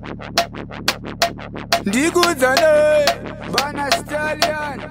Diguzane Bana Stallion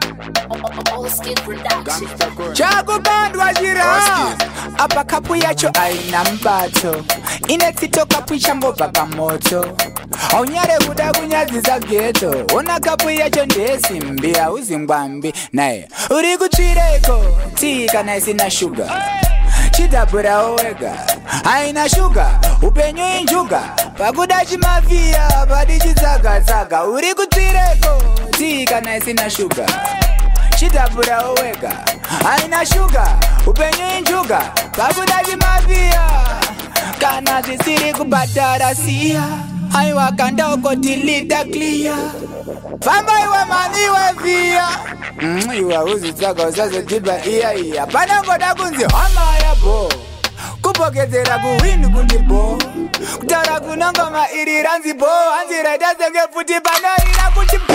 Chago bandwa jira Apa kapu yacho aina mbato Inetitoka pwishambo baka moto Aunyare kuda kunyaziza ghetto Ona kapu yacho ndesi mbia uzingwambi Nae uri kuchireko Tika na isina sugar Chidabura owega Aina sugar Upenyo injuga Pakuda chimafia Badi chizaga zaga Uri kuchireko Tika na isina sugar Chidabura owega Aina sugar Upenyo injuga Pakuda chimafia Kana zisiri kubatara siya Aiwa kanda oko dilita clear Famba iwa mani iwa via Iwa uzi tsaka usaze tiba iya Pana ngoda kunzi hama ya bo Kupokezera kuwinu kundibo Kutara kunangoma iri ranzi bo Anzi raida zenge futi pana ira kuchibo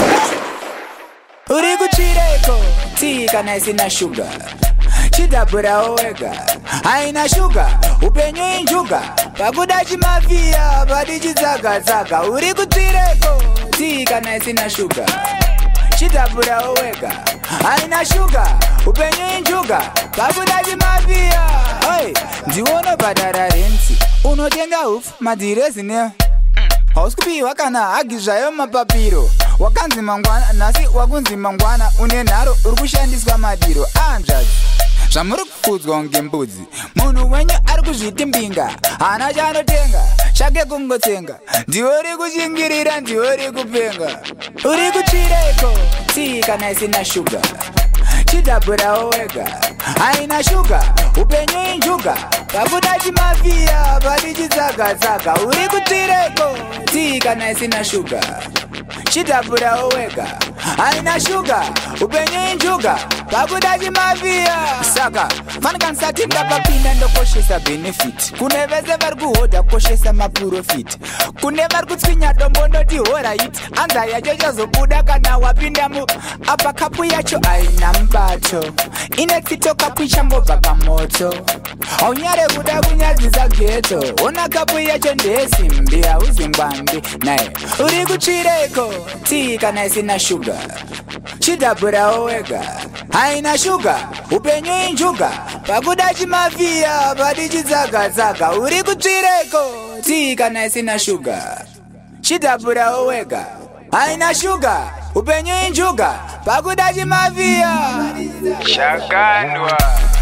Uri kuchireko Tika na isina sugar Chidabura owega Aina sugar Upenyo injuga Pakuda chimafia Badi chizaga zaga Uri kuchireko Tika na isina sugar Chidabura owega Aina sugar Upenyo injuga Pakuda chimafia Oi Ndiwono badara renti Unotenga ufu Madirezi neo Hauskupi wakana agizhayo mapapiro Wakanzi mangwana Nasi wakunzi mangwana Unenaro Urukushandiswa madiro Anjazi Zamuri kufudzwa ngembudzi Munhu wenye ari kuzviti mbinga Hana chanotenga Shake kungotenga Ndiwori kuchingirira ndiwori kupenga Uri kuchireko Tika na isina sugar Chidabura owega Aina sugar Upenyo injuga Pakuda chimafia Badi chizaga zaga Uri kuchireko Tika na isina sugar Chidabura owega Aina sugar Upenyo injuga Pakuda chimafia Saka Fanikan sati mdapa pinda ndo koshesa benefit Kuneveze vari kuhoda koshesa maprofit Kune vari kutsvinya dombo ndoti alright Anza yacho chazobuda kana wapinda mu Apa kapu yacho aina mbato Inetsitoka pwishambobva pamoto Aunyare kuda kunyaziza ghetto Ona kapu yacho ndesi mbia uzingwambi Nae uri kuchireko Tika na isina sugar Chidabura owega Aina sugar Upenyo injuga Pakuda chimafia Badi chizaga zaga Uri kuchireko Tika na isina sugar Chidabura owega Aina sugar Upenyo injuga Pakuda chimafia Shakandwa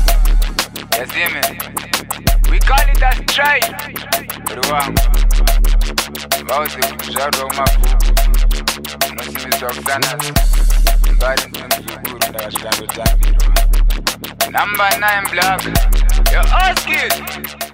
Yazime We call it a strike Ruwangu Vauze kuzharwa umabuku Unosimizwa kusanasi Mbari mzukuru ndakashikando tambirwa Number 9 block Yo Oskis